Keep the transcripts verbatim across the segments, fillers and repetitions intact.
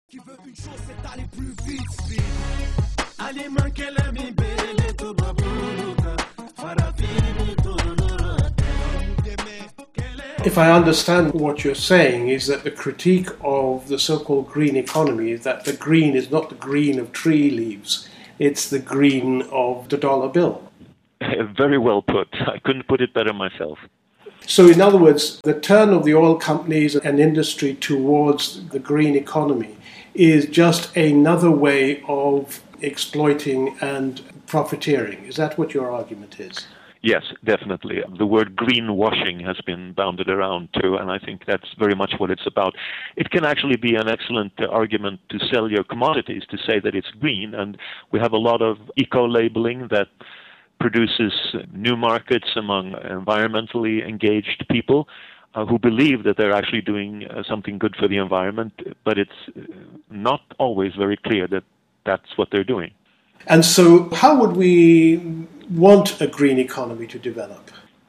Qui veut une chose, c'est d'aller plus vite, vite. Allez, manquez la mi belle, tout babouka. Farafini, tout If I understand what you're saying, is that the critique of the so-called green economy is that the green is not the green of tree leaves, it's the green of the dollar bill. Very well put. I couldn't put it better myself. So in other words, the turn of the oil companies and industry towards the green economy is just another way of exploiting and profiteering. Is that what your argument is? Yes, definitely. The word greenwashing has been bounded around too, and I think that's very much what it's about. It can actually be an excellent uh, argument to sell your commodities, to say that it's green, and we have a lot of eco-labeling that produces new markets among environmentally engaged people uh, who believe that they're actually doing uh, something good for the environment, but it's not always very clear that that's what they're doing. And so how would we want a green economy to develop?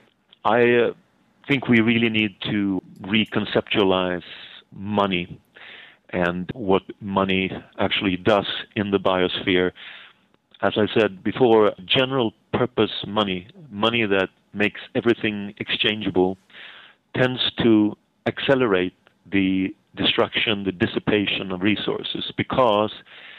I uh, think we really need to reconceptualize money and what money actually does in the biosphere. As I said before, general purpose money, money that makes everything exchangeable, tends to accelerate the destruction, the dissipation of resources, because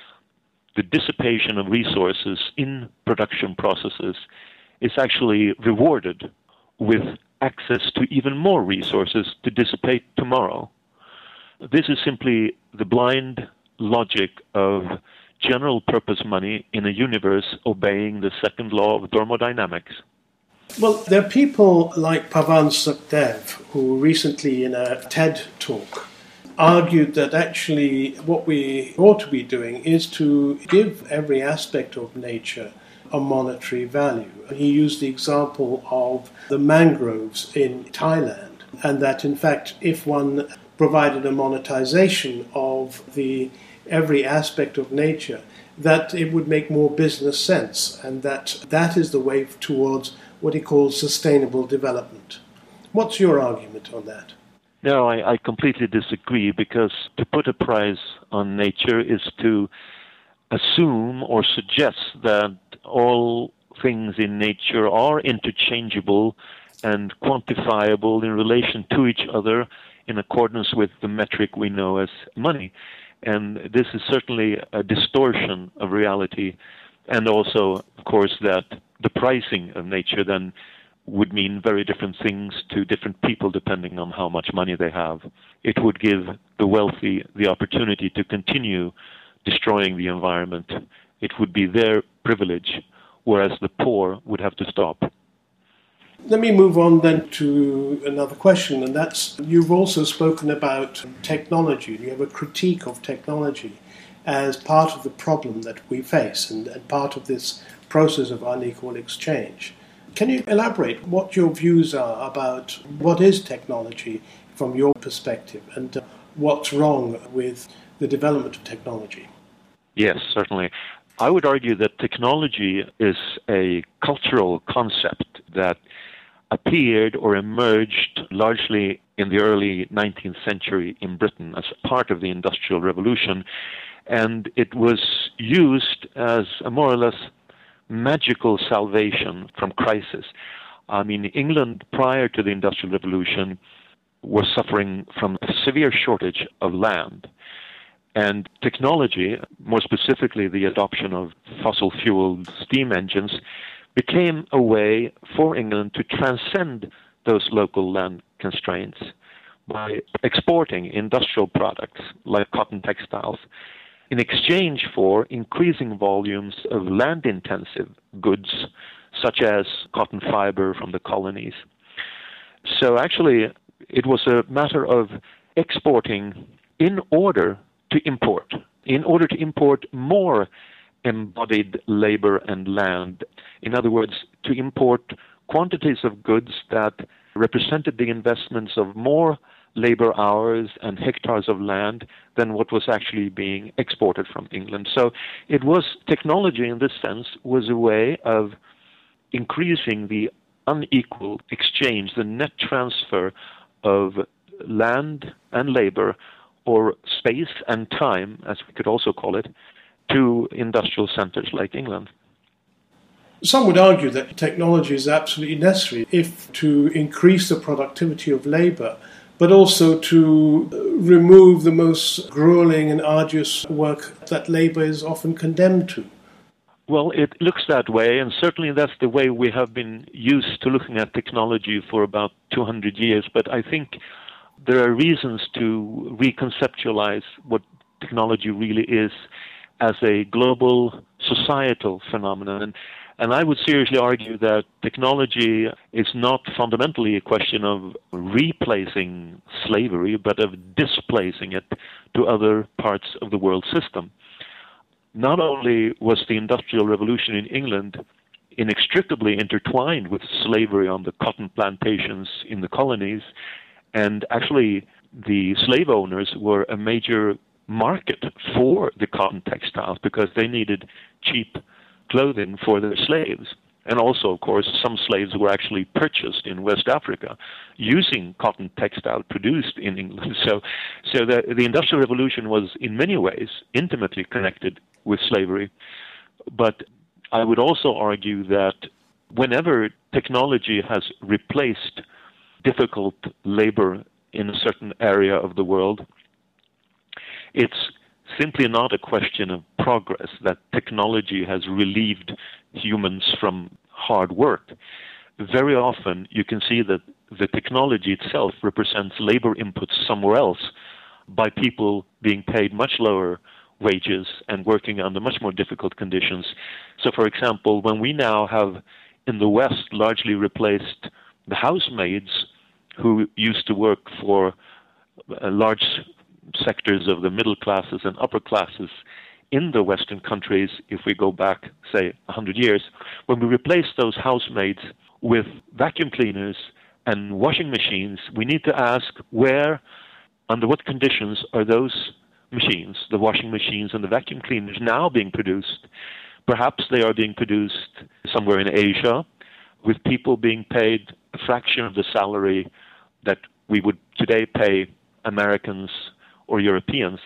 the dissipation of resources in production processes is actually rewarded with access to even more resources to dissipate tomorrow. This is simply the blind logic of general purpose money in a universe obeying the second law of thermodynamics. Well, there are people like Pavan Sukhdev who recently in a TED talk argued that actually what we ought to be doing is to give every aspect of nature a monetary value. He used the example of the mangroves in Thailand, and that in fact if one provided a monetization of the every aspect of nature, that it would make more business sense, and that that is the way towards what he calls sustainable development. What's your argument on that? No, I, I completely disagree, because to put a price on nature is to assume or suggest that all things in nature are interchangeable and quantifiable in relation to each other in accordance with the metric we know as money. And this is certainly a distortion of reality, and also, of course, that the pricing of nature then would mean very different things to different people depending on how much money they have. It would give the wealthy the opportunity to continue destroying the environment. It would be their privilege, whereas the poor would have to stop. Let me move on then to another question, and that's, you've also spoken about technology. You have a critique of technology as part of the problem that we face and, and part of this process of unequal exchange. Can you elaborate what your views are about what is technology from your perspective, and uh, what's wrong with the development of technology? Yes, certainly. I would argue that technology is a cultural concept that appeared or emerged largely in the early nineteenth century in Britain as part of the Industrial Revolution, and it was used as a more or less magical salvation from crisis. I mean, England prior to the Industrial Revolution was suffering from a severe shortage of land. And technology, more specifically the adoption of fossil-fueled steam engines, became a way for England to transcend those local land constraints by exporting industrial products like cotton textiles in exchange for increasing volumes of land-intensive goods, such as cotton fiber from the colonies. So actually, it was a matter of exporting in order to import, in order to import more embodied labor and land. In other words, to import quantities of goods that represented the investments of more labor hours and hectares of land than what was actually being exported from England. So it was, technology in this sense was a way of increasing the unequal exchange, the net transfer of land and labor or space and time, as we could also call it, to industrial centers like England. Some would argue that technology is absolutely necessary if to increase the productivity of labour, but also to remove the most grueling and arduous work that labour is often condemned to. Well, it looks that way, and certainly that's the way we have been used to looking at technology for about two hundred years. But I think there are reasons to reconceptualize what technology really is as a global societal phenomenon. And, and I would seriously argue that technology is not fundamentally a question of replacing slavery, but of displacing it to other parts of the world system. Not only was the Industrial Revolution in England inextricably intertwined with slavery on the cotton plantations in the colonies, and actually the slave owners were a major market for the cotton textiles because they needed cheap clothing for their slaves. And also, of course, some slaves were actually purchased in West Africa using cotton textile produced in England. So, so the, the Industrial Revolution was in many ways intimately connected with slavery. But I would also argue that whenever technology has replaced difficult labor in a certain area of the world, it's simply not a question of progress, that technology has relieved humans from hard work. Very often you can see that the technology itself represents labor inputs somewhere else by people being paid much lower wages and working under much more difficult conditions. So, for example, when we now have in the West largely replaced the housemaids who used to work for uh, large sectors of the middle classes and upper classes in the Western countries, if we go back, say, one hundred years, when we replace those housemaids with vacuum cleaners and washing machines, we need to ask where, under what conditions are those machines, the washing machines and the vacuum cleaners, now being produced? Perhaps they are being produced somewhere in Asia with people being paid a fraction of the salary that we would today pay Americans or Europeans.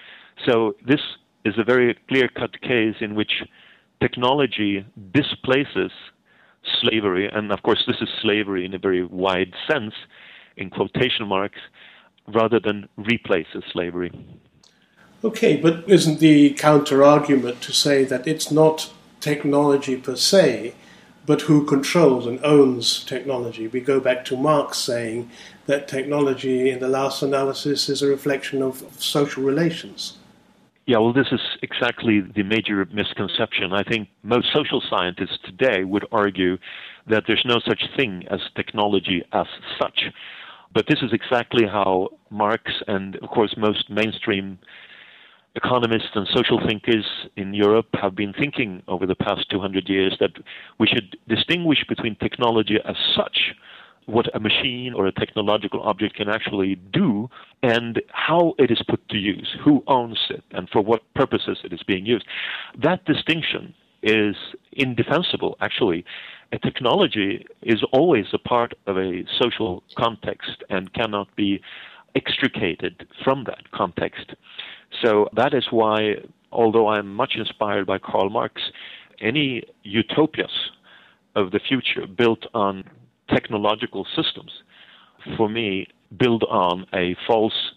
So this is a very clear-cut case in which technology displaces slavery, and of course this is slavery in a very wide sense, in quotation marks, rather than replaces slavery. Okay, but isn't the counter-argument to say that it's not technology per se, but who controls and owns technology? We go back to Marx saying that technology, in the last analysis, is a reflection of social relations. Yeah, well, this is exactly the major misconception. I think most social scientists today would argue that there's no such thing as technology as such. But this is exactly how Marx and, of course, most mainstream economists and social thinkers in Europe have been thinking over the past two hundred years, that we should distinguish between technology as such, what a machine or a technological object can actually do, and how it is put to use, who owns it, and for what purposes it is being used. That distinction is indefensible, actually. A technology is always a part of a social context and cannot be extricated from that context. So that is why, although I'm much inspired by Karl Marx, any utopias of the future built on technological systems, for me, build on a false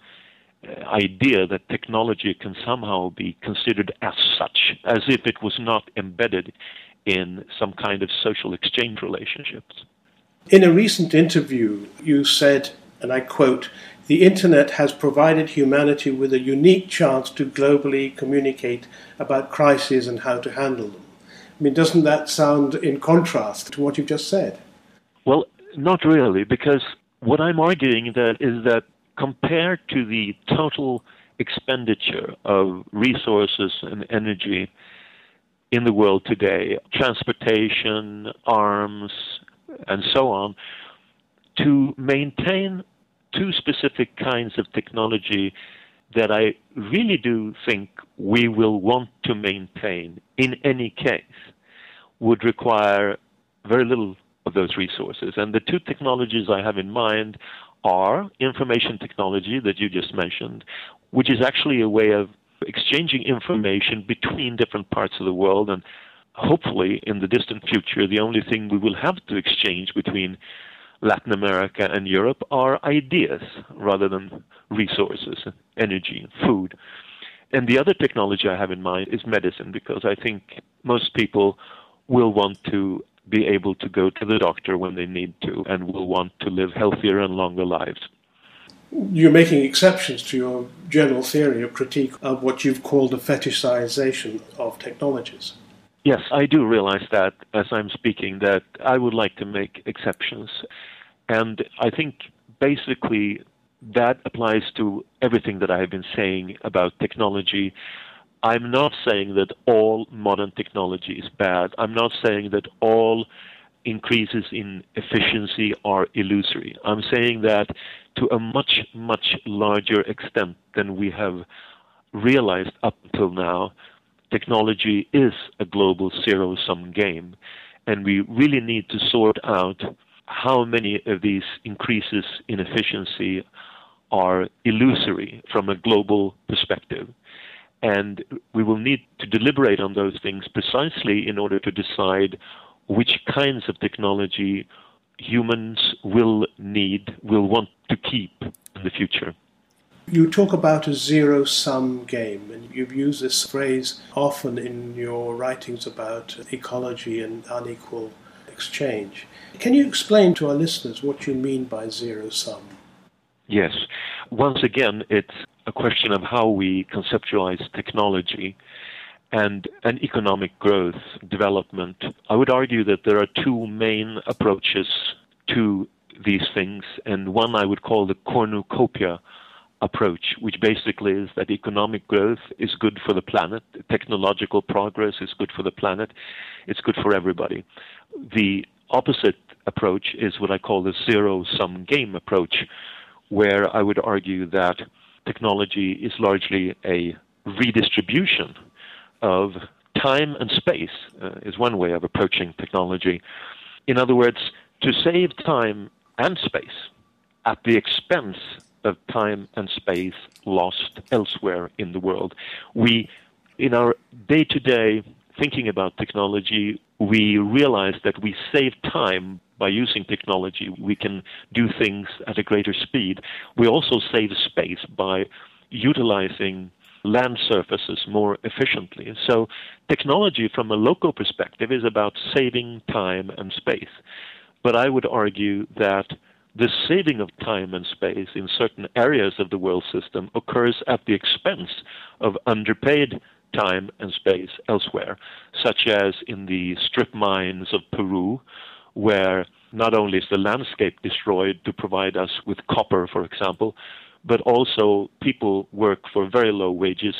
idea that technology can somehow be considered as such, as if it was not embedded in some kind of social exchange relationships. In a recent interview, you said, and I quote, "The internet has provided humanity with a unique chance to globally communicate about crises and how to handle them." I mean, doesn't that sound in contrast to what you've just said? Well, not really, because what I'm arguing that is that compared to the total expenditure of resources and energy in the world today, transportation, arms, and so on, to maintain two specific kinds of technology that I really do think we will want to maintain in any case would require very little of those resources. And the two technologies I have in mind are information technology that you just mentioned, which is actually a way of exchanging information between different parts of the world, and hopefully in the distant future the only thing we will have to exchange between Latin America and Europe are ideas rather than resources, energy, food. And the other technology I have in mind is medicine, because I think most people will want to be able to go to the doctor when they need to and will want to live healthier and longer lives. You're making exceptions to your general theory or critique of what you've called the fetishization of technologies. Yes, I do realize that as I'm speaking, that I would like to make exceptions. And I think basically that applies to everything that I have been saying about technology. I'm not saying that all modern technology is bad. I'm not saying that all increases in efficiency are illusory. I'm saying that to a much, much larger extent than we have realized up until now, technology is a global zero-sum game, and we really need to sort out how many of these increases in efficiency are illusory from a global perspective. And we will need to deliberate on those things precisely in order to decide which kinds of technology humans will need, will want to keep in the future. You talk about a zero-sum game, and you've used this phrase often in your writings about ecology and unequal exchange. Can you explain to our listeners what you mean by zero-sum? Yes. Once again, it's a question of how we conceptualize technology and, and economic growth, development. I would argue that there are two main approaches to these things, and one I would call the cornucopia approach, which basically is that economic growth is good for the planet, technological progress is good for the planet, it's good for everybody. The opposite approach is what I call the zero-sum game approach, where I would argue that technology is largely a redistribution of time and space, uh, is one way of approaching technology. In other words, to save time and space at the expense of time and space lost elsewhere in the world. We, in our day-to-day thinking about technology, we realize that we save time by using technology. We can do things at a greater speed. We also save space by utilizing land surfaces more efficiently. So technology from a local perspective is about saving time and space. But I would argue that the saving of time and space in certain areas of the world system occurs at the expense of underpaid time and space elsewhere, such as in the strip mines of Peru, where not only is the landscape destroyed to provide us with copper, for example, but also people work for very low wages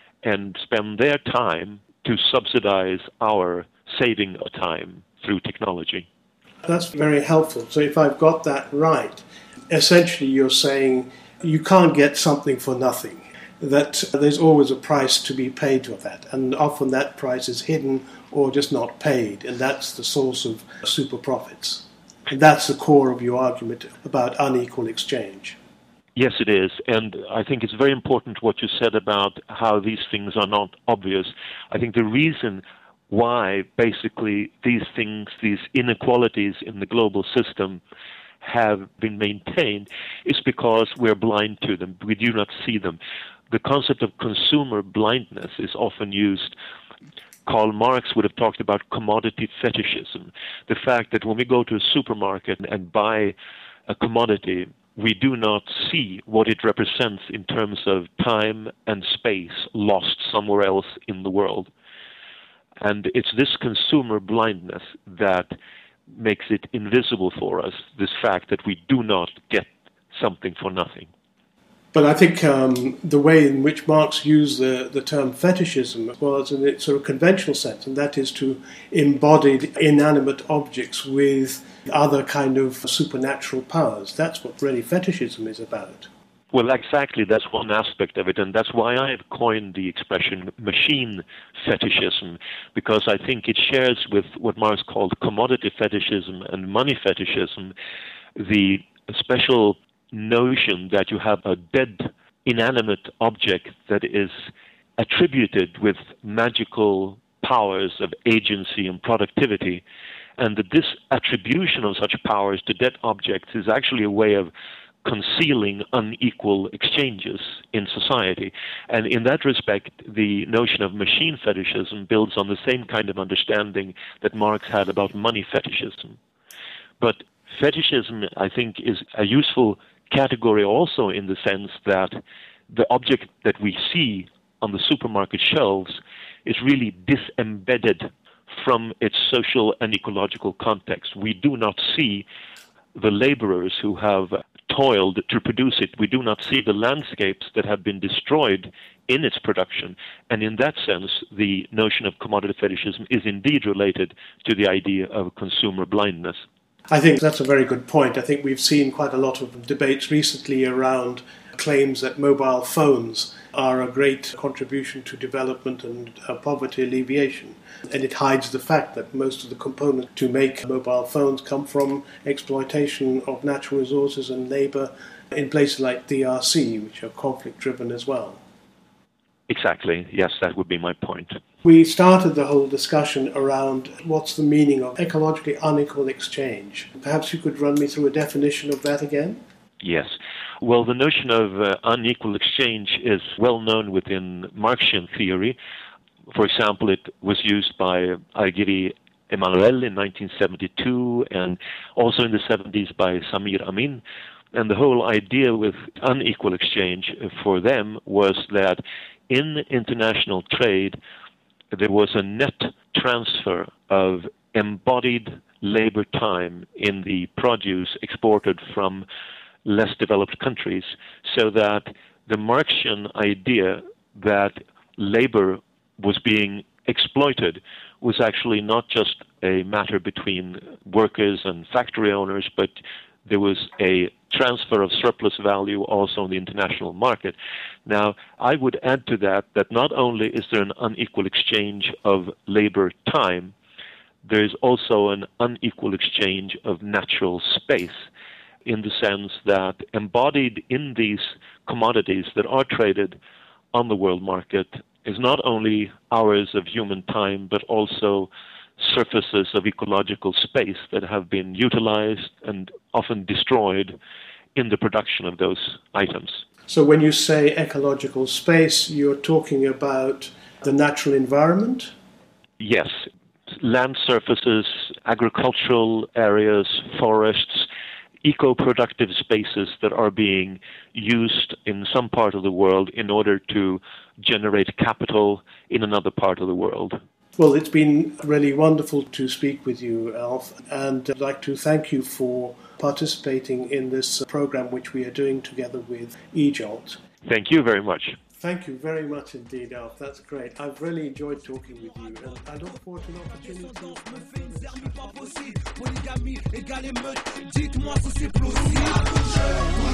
and spend their time to subsidize our saving of time through technology. That's very helpful. So if I've got that right, essentially you're saying you can't get something for nothing, that there's always a price to be paid for that, and often that price is hidden or just not paid, and that's the source of super profits. And that's the core of your argument about unequal exchange. Yes, it is. And I think it's very important what you said about how these things are not obvious. I think the reason why basically these things, these inequalities in the global system have been maintained is because we're blind to them. We do not see them. The concept of consumer blindness is often used. Karl Marx would have talked about commodity fetishism, the fact that when we go to a supermarket and buy a commodity, we do not see what it represents in terms of time and space lost somewhere else in the world. And it's this consumer blindness that makes it invisible for us, this fact that we do not get something for nothing. But I think um, the way in which Marx used the, the term fetishism was in its sort of conventional sense, and that is to embody inanimate objects with other kind of supernatural powers. That's what really fetishism is about. Well, exactly. That's one aspect of it, and that's why I have coined the expression machine fetishism, because I think it shares with what Marx called commodity fetishism and money fetishism the special notion that you have a dead, inanimate object that is attributed with magical powers of agency and productivity, and that this attribution of such powers to dead objects is actually a way of concealing unequal exchanges in society. And in that respect, the notion of machine fetishism builds on the same kind of understanding that Marx had about money fetishism. But fetishism, I think, is a useful category also in the sense that the object that we see on the supermarket shelves is really disembedded from its social and ecological context. We do not see the laborers who have toiled to produce it. We do not see the landscapes that have been destroyed in its production. And in that sense, the notion of commodity fetishism is indeed related to the idea of consumer blindness. I think that's a very good point. I think we've seen quite a lot of debates recently around claims that mobile phones are a great contribution to development and uh, poverty alleviation. And it hides the fact that most of the components to make mobile phones come from exploitation of natural resources and labour in places like D R C, which are conflict-driven as well. Exactly. Yes, that would be my point. We started the whole discussion around what's the meaning of ecologically unequal exchange. Perhaps you could run me through a definition of that again? Yes. Well, the notion of uh, unequal exchange is well known within Marxian theory. For example, it was used by Argiri Emanuel in nineteen seventy-two and also in the seventies by Samir Amin. And the whole idea with unequal exchange for them was that in international trade, there was a net transfer of embodied labor time in the produce exported from less developed countries, so that the Marxian idea that labor was being exploited was actually not just a matter between workers and factory owners, but there was a transfer of surplus value also in the international market. Now, I would add to that that not only is there an unequal exchange of labor time, there is also an unequal exchange of natural space, in the sense that embodied in these commodities that are traded on the world market is not only hours of human time, but also surfaces of ecological space that have been utilized and often destroyed in the production of those items. So when you say ecological space, you're talking about the natural environment? Yes. Land surfaces, agricultural areas, forests, eco-productive spaces that are being used in some part of the world in order to generate capital in another part of the world. Well, it's been really wonderful to speak with you, Alf, and I'd like to thank you for participating in this program which we are doing together with E J O L T. Thank you very much. Thank you very much indeed, Alf. That's great. I've really enjoyed talking with you, and I look forward to an opportunity. Polygamie égale émeute, dites-moi si c'est plausible.